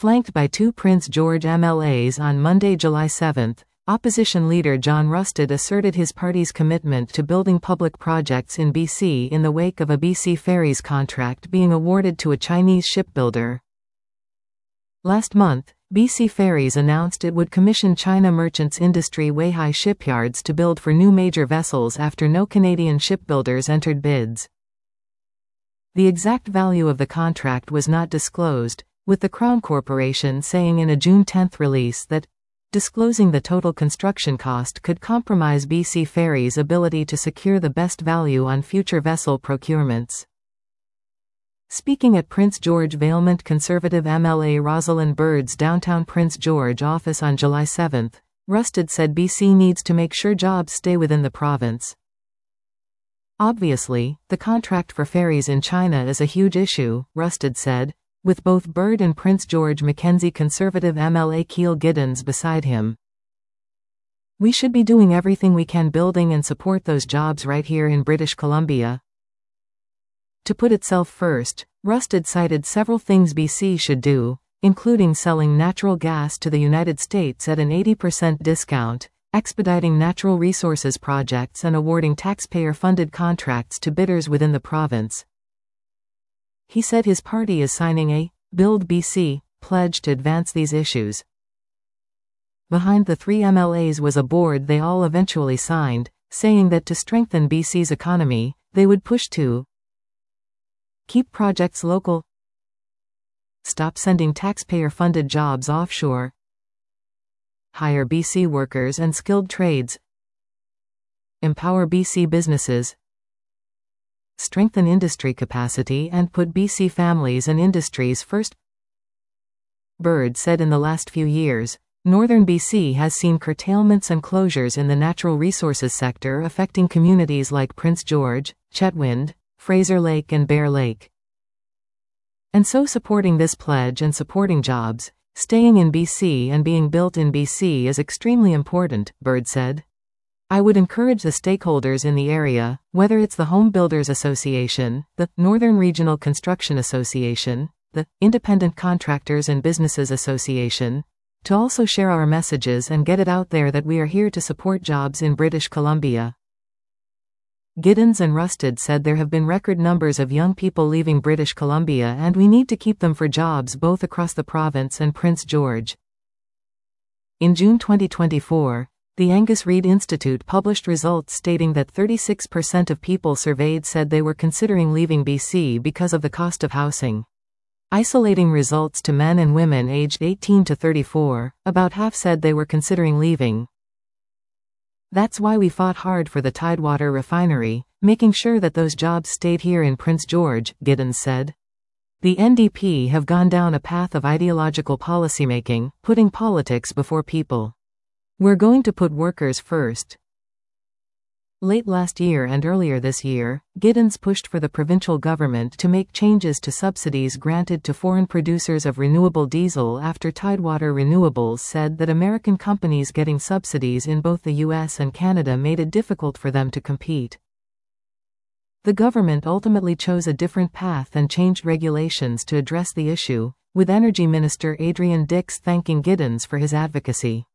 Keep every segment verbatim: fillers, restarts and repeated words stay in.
Flanked by two Prince George M L As on Monday, July seventh, opposition leader John Rustad asserted his party's commitment to building public projects in B C in the wake of a B C Ferries contract being awarded to a Chinese shipbuilder. Last month, B C Ferries announced it would commission China Merchants Industry Weihai shipyards to build for new major vessels after no Canadian shipbuilders entered bids. The exact value of the contract was not disclosed, with the Crown Corporation saying in a June tenth release that disclosing the total construction cost could compromise B C Ferries' ability to secure the best value on future vessel procurements. Speaking at Prince George Valemount Conservative M L A Rosalind Bird's downtown Prince George office on July seventh, Rustad said B C needs to make sure jobs stay within the province. Obviously, the contract for ferries in China is a huge issue, Rustad said, with both Bird and Prince George Mackenzie Conservative M L A Keel Giddens beside him. We should be doing everything we can building and support those jobs right here in British Columbia. To put itself first, Rustad cited several things B C should do, including selling natural gas to the United States at an eighty percent discount, expediting natural resources projects and awarding taxpayer-funded contracts to bidders within the province. He said his party is signing a Build B C pledge to advance these issues. Behind the three M L As was a board they all eventually signed, saying that to strengthen B C's economy, they would push to keep projects local, stop sending taxpayer-funded jobs offshore, hire B C workers and skilled trades, empower B C businesses, strengthen industry capacity and put B C families and industries first. Bird said in the last few years, northern B C has seen curtailments and closures in the natural resources sector affecting communities like Prince George, Chetwynd, Fraser Lake and Bear Lake. And so supporting this pledge and supporting jobs, staying in B C and being built in B C is extremely important, Bird said. I would encourage the stakeholders in the area, whether it's the Home Builders Association, the Northern Regional Construction Association, the Independent Contractors and Businesses Association, to also share our messages and get it out there that we are here to support jobs in British Columbia. Giddens and Rustad said there have been record numbers of young people leaving British Columbia and we need to keep them for jobs both across the province and Prince George. In June twenty twenty-four, the Angus Reid Institute published results stating that thirty-six percent of people surveyed said they were considering leaving B C because of the cost of housing. Isolating results to men and women aged eighteen to thirty-four, about half said they were considering leaving. That's why we fought hard for the Tidewater refinery, making sure that those jobs stayed here in Prince George, Giddens said. The N D P have gone down a path of ideological policymaking, putting politics before people. We're going to put workers first. Late last year and earlier this year, Giddens pushed for the provincial government to make changes to subsidies granted to foreign producers of renewable diesel after Tidewater Renewables said that American companies getting subsidies in both the U S and Canada made it difficult for them to compete. The government ultimately chose a different path and changed regulations to address the issue, with Energy Minister Adrian Dix thanking Giddens for his advocacy.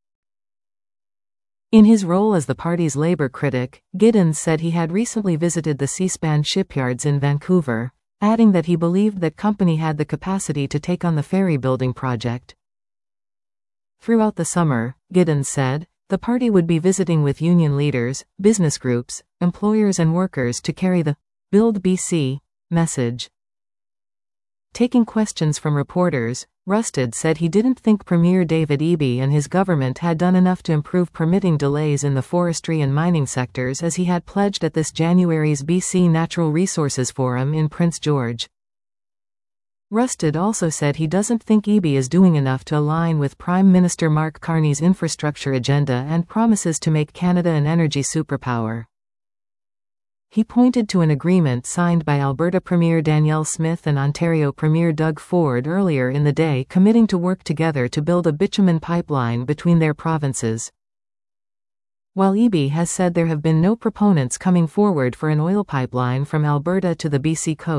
In his role as the party's Labour critic, Giddens said he had recently visited the Seaspan shipyards in Vancouver, adding that he believed that company had the capacity to take on the ferry building project. Throughout the summer, Giddens said, the party would be visiting with union leaders, business groups, employers and workers to carry the Build B C message. Taking questions from reporters, Rustad said he didn't think Premier David Eby and his government had done enough to improve permitting delays in the forestry and mining sectors as he had pledged at this January's B C Natural Resources Forum in Prince George. Rustad also said he doesn't think Eby is doing enough to align with Prime Minister Mark Carney's infrastructure agenda and promises to make Canada an energy superpower. He pointed to an agreement signed by Alberta Premier Danielle Smith and Ontario Premier Doug Ford earlier in the day committing to work together to build a bitumen pipeline between their provinces. While Eby has said there have been no proponents coming forward for an oil pipeline from Alberta to the B C coast,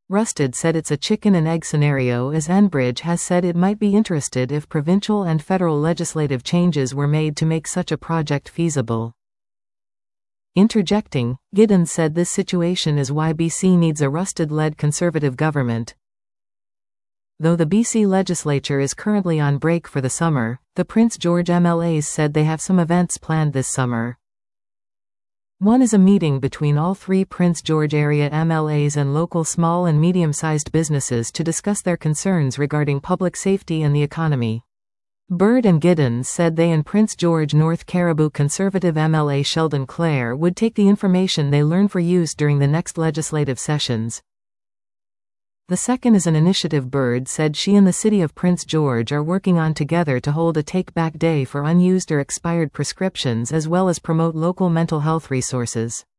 Rusted said it's a chicken and egg scenario, as Enbridge has said it might be interested if provincial and federal legislative changes were made to make such a project feasible. Interjecting, Giddens said this situation is why B C needs a Rusted-led Conservative government. Though the B C legislature is currently on break for the summer, the Prince George M L As said they have some events planned this summer. One is a meeting between all three Prince George area M L As and local small and medium-sized businesses to discuss their concerns regarding public safety and the economy. Bird and Giddens said they and Prince George North Caribou Conservative M L A Sheldon Clare would take the information they learn for use during the next legislative sessions. The second is an initiative Bird said she and the city of Prince George are working on together to hold a take-back day for unused or expired prescriptions as well as promote local mental health resources.